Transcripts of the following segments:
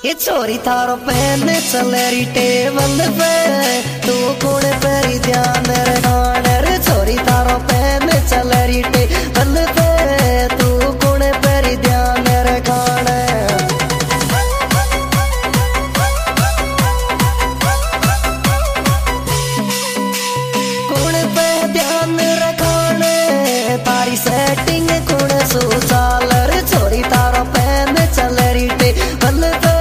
ये छोरी थारो पहन चलेरी टेबल पे तू कौन पेरी ध्यान रखाने रे छोरी थारो पहन चलेरी टेबल पे तू कौन पेरी ध्यान रखाने कौन पे ध्यान रखाने तारी सेटिंग कौन सुचाल रे छोरी थारो पहन चलेरी टेबल पे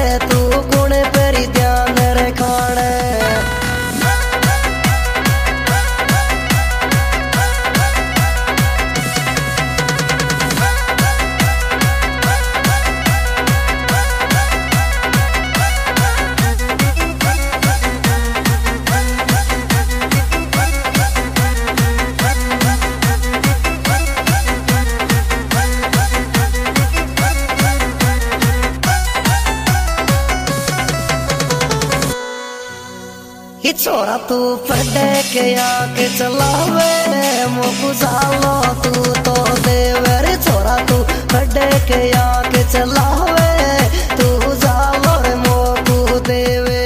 ये छोरा तू पढ़े के आके चलावे मोकू सालो तू तो देवर छोरा तू पढ़े के आके चलावे तू सालो रे मोकू देवे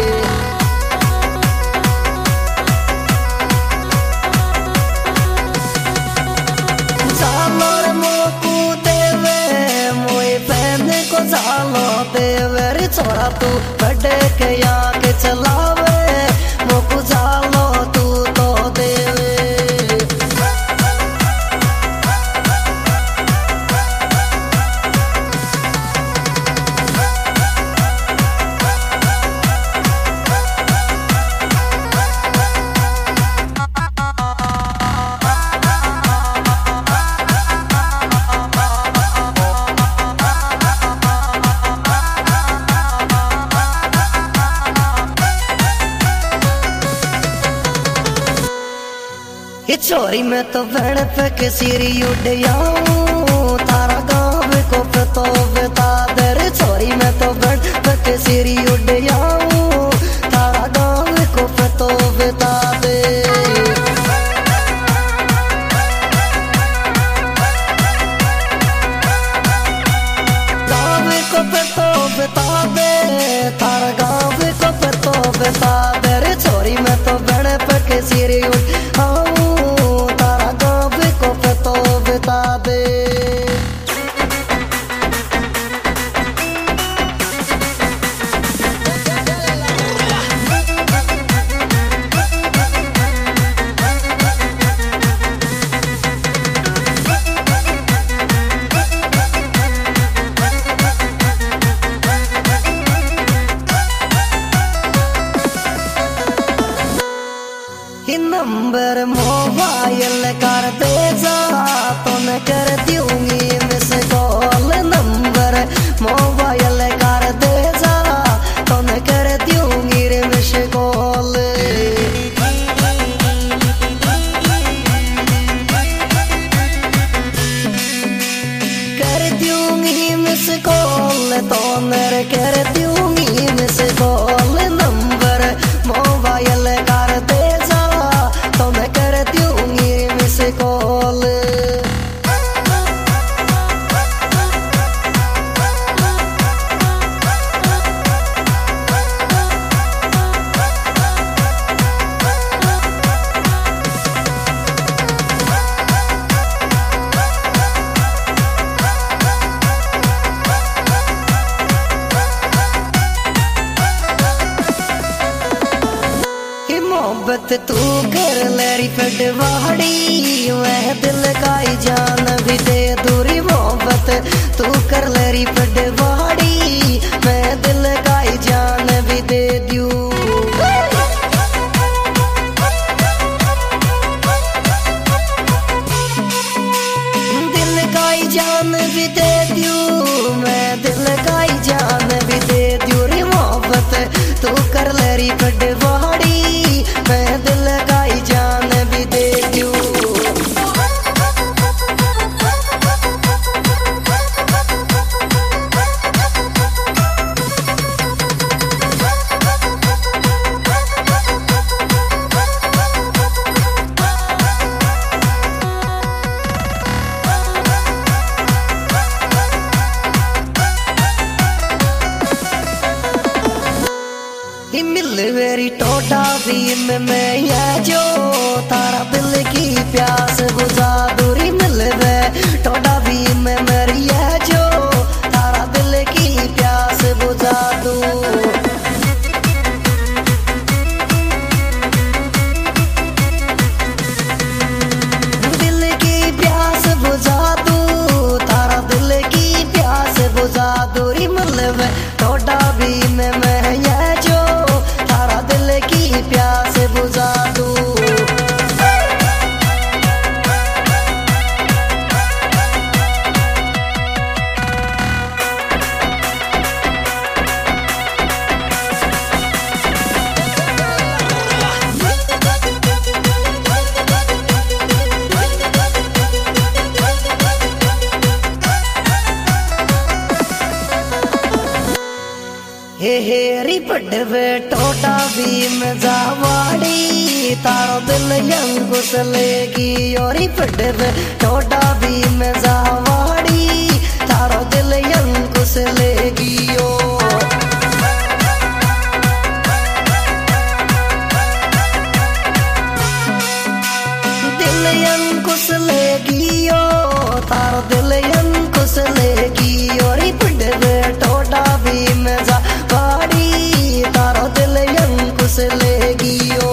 सालो रे मोकू देवे मोए बहन को सालो देवर छोरा तू पढ़े के आके चलावे मोकू सालो तू तो देवे ये छोरी में तो भण पे के सिरी उड़ जाऊं तारा गाँव को तो बता दे रे छोरी में तो भण पे के सिरी उड़ जाऊं तारा गाँव को तो बता दे गाँव को तो बता दे तारा गाँव को तो बता दे रे छोरी में तो भण पे के सिरी उड़ बता दे नंबर मोबाइल कर दे जा तो मैं कर दूंगी मिस कॉल नंबर मोबाइल कर दे जा तो मैं कर दूंगी रे मिस कॉल कर दूंगी मिस कॉल तो मैं कर दूंगी मिस कॉल नंबर मोबाइल कर दे तो मैं कर दूंगी मिस कॉल मोहब्बत तू कर लेरी पटवाड़ी वह दिल का जान भी दे दूरी मोहब्बत तू कर लेरी पटवाड़ी मैं दिल का जान भी दे दूं दिल का जान भी दे दूं मैं दिल का जान भी दे दूं रे मोहब्बत तू कर लेरी पटवाड़ी मैं दिल का जान भी दे दूं तेरी टोटा भी में ये जो तारा दिल की प्यास बुझा दूरी मिलवे टोटा भी में मेरी ये जो तारा दिल की प्यास बुझा दू दिल की प्यास बुझा दू तारा दिल की प्यास बुझा दूरी मिलवे टोटा भी में मैं ये जो तारा दिल की प्यास बुझा दू हेरी पड़वे टोटा भी में जावाड़ी तारो दिल यंगुस लेगी और पड़वे टोटा भी में जावाड़ी तारो दिल यंगुस लेगी ओ दिल यंगुस लेगी ओ तारो दिल यंगुस लेगी और पड़वे टोटा भी में वाड़ी तारो दिल यंकुस लेगी ओ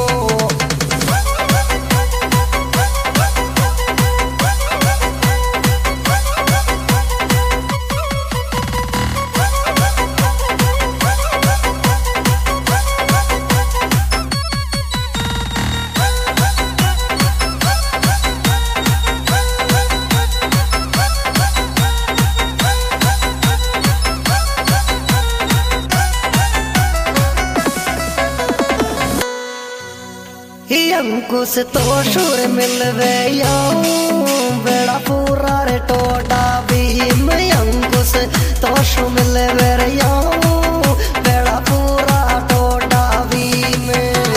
अंकुश तो शुर मिलवे बेड़ा पूरा रे टोटा भीम अंकुश तो शु मिलवे रे बेड़ा पूरा टोटा भीम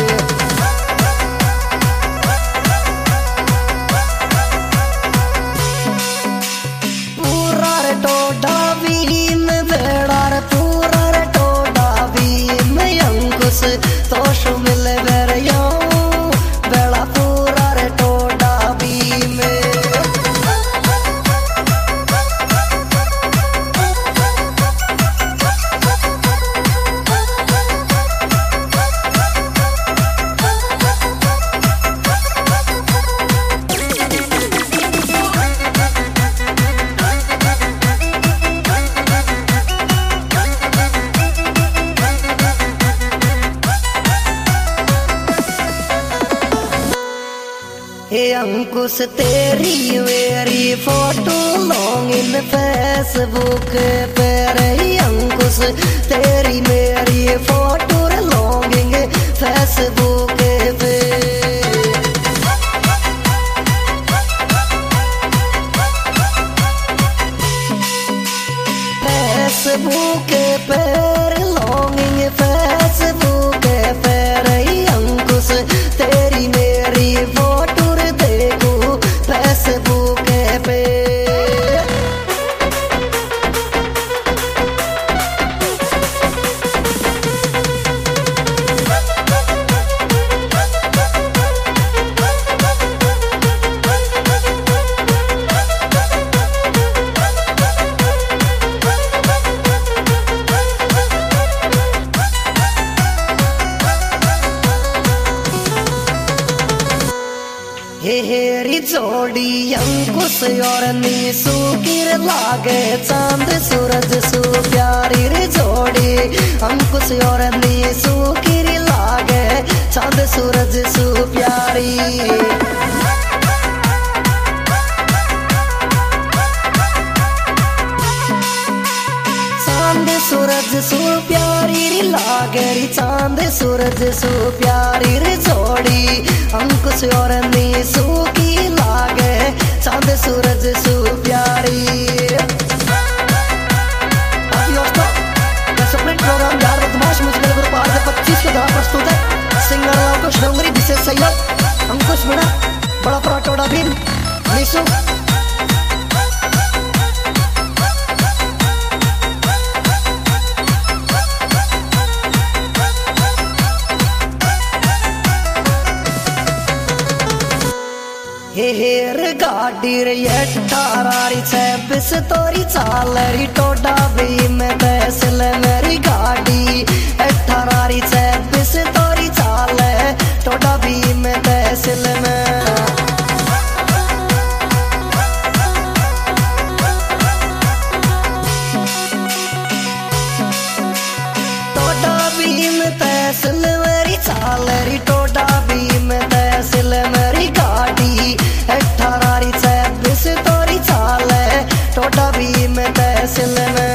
पूरा रे टोटा भीम बेड़ा रे पूरा रे टोटा भीम अंकुश तो शु मिलवे रे अंकुश तेरी मेरी फोटो लॉन्ग इन फेसबुक पे रही अंकुश तेरी मेरी फोटो लॉन्ग इन फेसबुक पे फेसबुक पे लॉन्ग इन फेसबुक पे रही अंकुश तेरी मेरी फोटो फेसबुक पे हेरी जोड़ी अंकुश और नीसू किर लागे चांद सूरज सु प्यारी रे जोड़ी अंकुश और नीसू किर लागे चांद सूरज सु प्यारी चांद सूरज सु प्यारी रे लागे री चांद सूरज सु प्यारी रे जोड़ी अंकुश और नीसू की लागे चांद सूरज सु प्यारी प्रोग्राम यार बदमाश मुझे ग्रुप आज 25 के द्वारा प्रस्तुत है सिंगर अंकुश डोंगरी विशेष सहयोग अंकुश मीणा बड़ा पराटोड़ा भीम नीसू गाड़ी रे 18-26 तोरी चाल री टोडा भी में तहसील मेरी गाड़ी 18-26 तोरी चाल टोडा भी में तहसील में टोडा भी में तहसील मेरी चाल री टोडा भी में तहसील मेरी गाड़ी 18-26 तोरी चाल टोडा भी में तहसील में